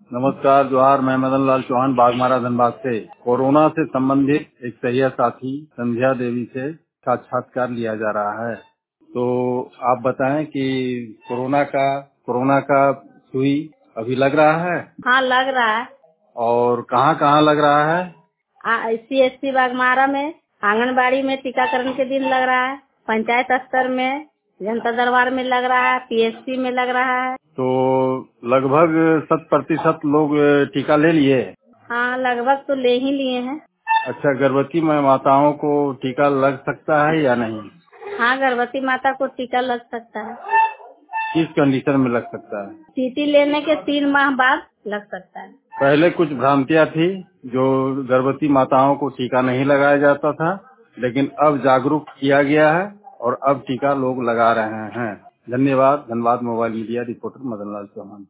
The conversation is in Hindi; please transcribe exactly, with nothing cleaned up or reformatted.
नमस्कार, जोहार। मैं मदन लाल चौहान बागमारा धनबाद से कोरोना से संबंधित एक सहिया साथी संध्या देवी से साक्षात्कार लिया जा रहा है। तो आप बताएं कि कोरोना का कोरोना का सुई अभी लग रहा है? हाँ, लग रहा है। और कहाँ कहाँ लग रहा है? सी एस सी बागमारा में, आंगनबाड़ी में टीकाकरण के दिन लग रहा है, पंचायत स्तर में, जनता दरबार में लग रहा है, पी एस सी में लग रहा है। तो लगभग शत प्रतिशत लोग टीका ले लिए? हाँ, लगभग तो ले ही लिए हैं। अच्छा, गर्भवती माताओं को टीका लग सकता है या नहीं? हाँ, गर्भवती माता को टीका लग सकता है। किस कंडीशन में लग सकता है? टीटी लेने के तीन माह बाद लग सकता है। पहले कुछ भ्रांतियां थी, जो गर्भवती माताओं को टीका नहीं लगाया जाता था, लेकिन अब जागरूक किया गया है और अब टीका लोग लगा रहे हैं। धन्यवाद। Dhanbad mobile media reporter Madan Lal Chauhan.